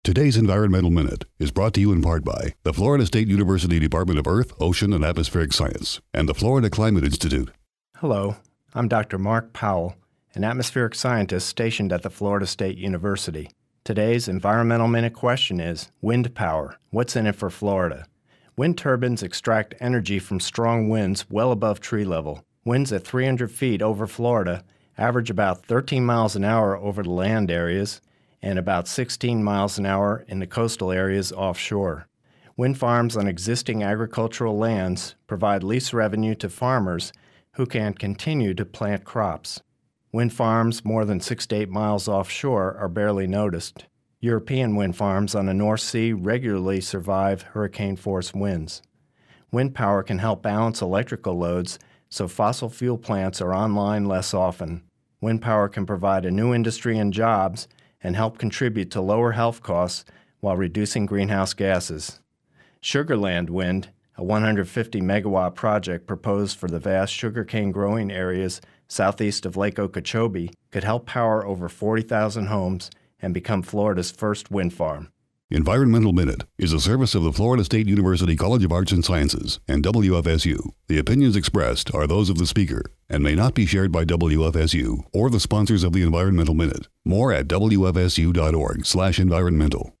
Today's Environmental Minute is brought to you in part by the Florida State University Department of Earth, Ocean, and Atmospheric Science and the Florida Climate Institute. Hello, I'm Dr. Mark Powell, an atmospheric scientist stationed at the Florida State University. Today's Environmental Minute question is, wind power, what's in it for Florida? Wind turbines extract energy from strong winds well above tree level. Winds at 300 feet over Florida average about 13 miles an hour over the land areas and about 16 miles an hour in the coastal areas offshore. Wind farms on existing agricultural lands provide lease revenue to farmers who can continue to plant crops. Wind farms more than 6 to 8 miles offshore are barely noticed. European wind farms on the North Sea regularly survive hurricane-force winds. Wind power can help balance electrical loads so fossil fuel plants are online less often. Wind power can provide a new industry and jobs and help contribute to lower health costs while reducing greenhouse gases. Sugarland Wind, a 150-megawatt project proposed for the vast sugarcane growing areas southeast of Lake Okeechobee, could help power over 40,000 homes and become Florida's first wind farm. Environmental Minute is a service of the Florida State University College of Arts and Sciences and WFSU. The opinions expressed are those of the speaker and may not be shared by WFSU or the sponsors of the Environmental Minute. More at wfsu.org/environmental.